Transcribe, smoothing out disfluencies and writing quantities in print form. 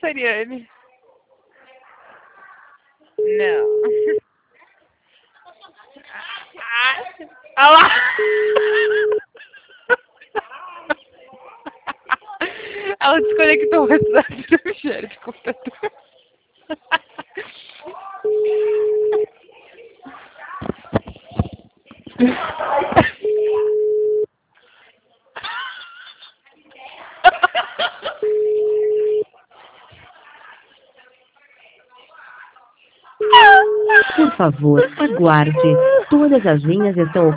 Sariane? Não. Olha lá. Ela desconectou o restante do Michele do computador. Por favor, aguarde. Todas as linhas estão